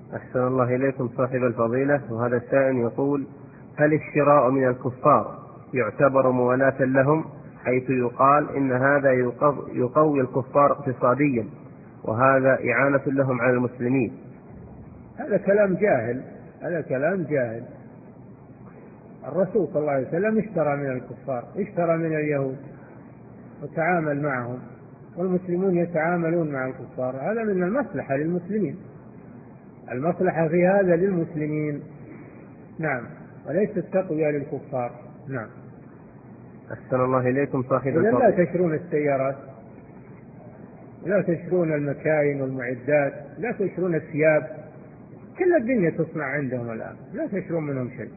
أحسن الله إليكم صاحب الفضيلة، وهذا السائل يقول: هل الشراء من الكفار يعتبر موالاة لهم، حيث يقال إن هذا يقوي الكفار اقتصاديا وهذا إعانة لهم على المسلمين؟ هذا كلام جاهل، هذا كلام جاهل. الرسول صلى الله عليه وسلم اشترى من الكفار، اشترى من اليهود وتعامل معهم، والمسلمون يتعاملون مع الكفار. هذا من المصلحة للمسلمين، المصلحة في هذا للمسلمين، نعم، وليس التقوية للكفار. نعم. أحسن الله إليكم صاحب إذن لا الفضيلة. تشرون السيارات، لا تشرون المكاين والمعدات، لا تشرون الثياب، كل الدنيا تصنع عندهم الآن، لا تشرون منهم شيء.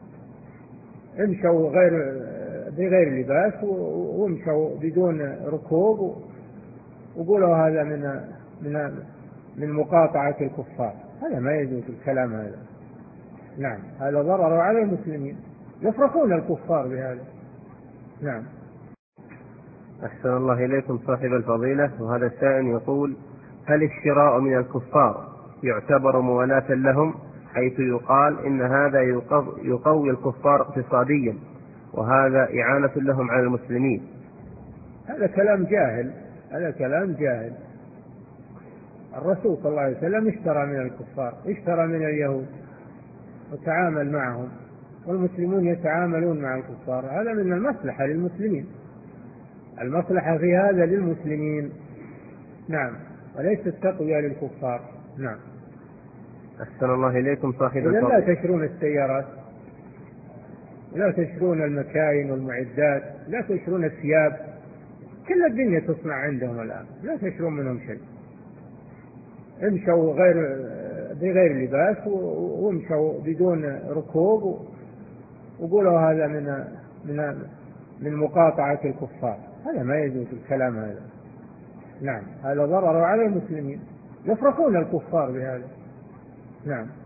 امشوا بغير لباس، وامشوا بدون ركوب، وقولوا هذا من مقاطعة الكفار. هذا ما يجوز الكلام هذا. نعم، هذا ضرر على المسلمين، يفرحون الكفار بهذا. نعم. أحسن الله إليكم صاحب الفضيلة، وهذا السائل يقول: هل الشراء من الكفار يعتبر موالاة لهم، حيث يقال إن هذا يقوي الكفار اقتصاديا وهذا إعانة لهم على المسلمين؟ هذا كلام جاهل، هذا كلام جاهل. الرسول صلى الله عليه وسلم اشترى من الكفار، اشترى من اليهود وتعامل معهم، والمسلمون يتعاملون مع الكفار. هذا من المصلحة للمسلمين، المصلحة في هذا للمسلمين، نعم، وليس التقوية للكفار. نعم. أحسن الله إليكم صاحب إذن لا الفضيلة. تشرون السيارات، لا تشرون المكاين والمعدات، لا تشرون الثياب، كل الدنيا تصنع عندهم الآن، لا تشرون منهم شيء. امشوا بغير لباس، وامشوا بدون ركوب، وقولوا هذا من مقاطعة الكفار. هذا ما يجوز الكلام هذا. نعم، هذا ضرر على المسلمين، يفرحون الكفار بهذا. نعم.